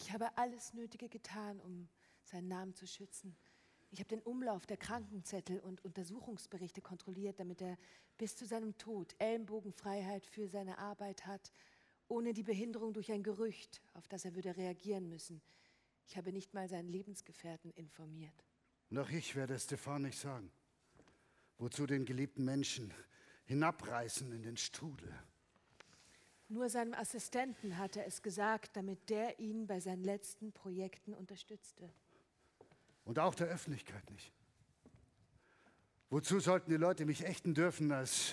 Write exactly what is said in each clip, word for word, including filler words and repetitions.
Ich habe alles Nötige getan, um seinen Namen zu schützen. Ich habe den Umlauf der Krankenzettel und Untersuchungsberichte kontrolliert, damit er bis zu seinem Tod Ellenbogenfreiheit für seine Arbeit hat, ohne die Behinderung durch ein Gerücht, auf das er würde reagieren müssen. Ich habe nicht mal seinen Lebensgefährten informiert. Noch ich werde es Stefan nicht sagen. Wozu den geliebten Menschen hinabreißen in den Strudel? Nur seinem Assistenten hat er es gesagt, damit der ihn bei seinen letzten Projekten unterstützte. Und auch der Öffentlichkeit nicht. Wozu sollten die Leute mich ächten dürfen als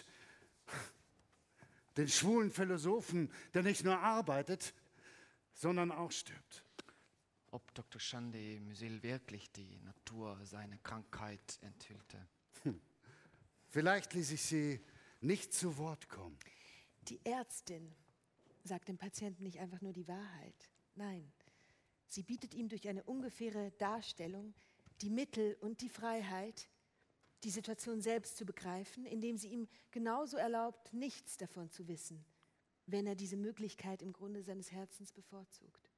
den schwulen Philosophen, der nicht nur arbeitet, sondern auch stirbt? Ob Doktor Chande Musil wirklich die Natur seiner Krankheit enthüllte? Hm. Vielleicht ließ ich sie nicht zu Wort kommen. Die Ärztin sagt dem Patienten nicht einfach nur die Wahrheit. Nein, sie bietet ihm durch eine ungefähre Darstellung die Mittel und die Freiheit, die Situation selbst zu begreifen, indem sie ihm genauso erlaubt, nichts davon zu wissen, wenn er diese Möglichkeit im Grunde seines Herzens bevorzugt.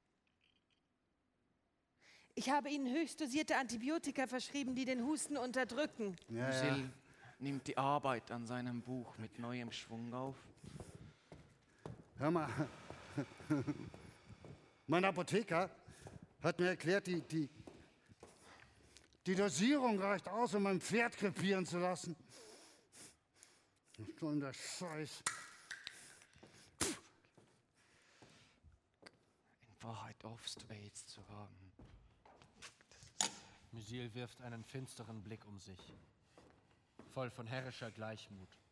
Ich habe Ihnen höchst dosierte Antibiotika verschrieben, die den Husten unterdrücken. Ja, Musil ja. nimmt die Arbeit an seinem Buch mit neuem Schwung auf. Hör mal, mein Apotheker hat mir erklärt, die, die, die Dosierung reicht aus, um mein Pferd krepieren zu lassen. Was soll denn der Scheiß? In Wahrheit hoffst du AIDS zu haben. Musil wirft einen finsteren Blick um sich, voll von herrischer Gleichmut.